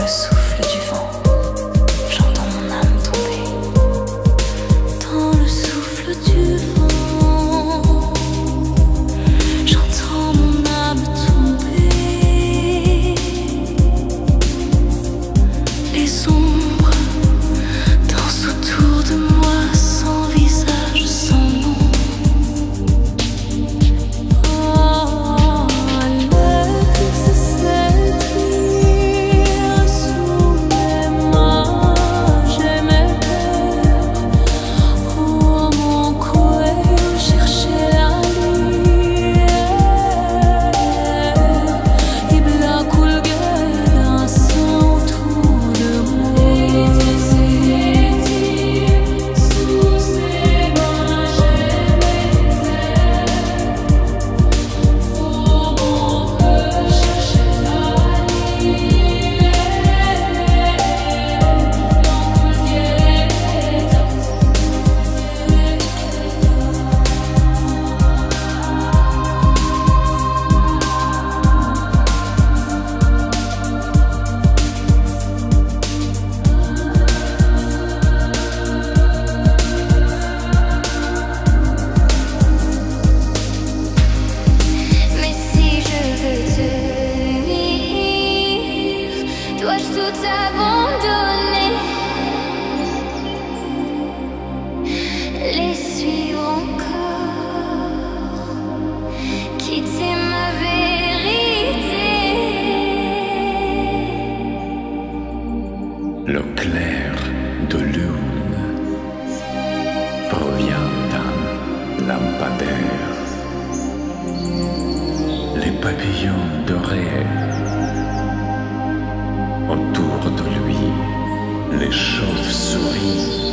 souffle du vent, j'entends mon âme tomber. Dans le souffle du vent, j'entends mon âme tomber. Les ombres dansent autour de moi, sans visage, sans nom. Oh, laisse cette île sous mes mains, j'ai mes peurs. Oh, mon cuello, chercher la lumière. Y blanco el dansant autour de moi. Sous ses mains, j'ai mes peurs. Oh, mon cœur, chercher la lumière. Mais si je veux tenir, dois-je tout abandonner? Les suivre encore, quitter ma vérité. Le clair de lune provient d'un lampadaire. Les papillons dorés autour de lui, les chauves-souris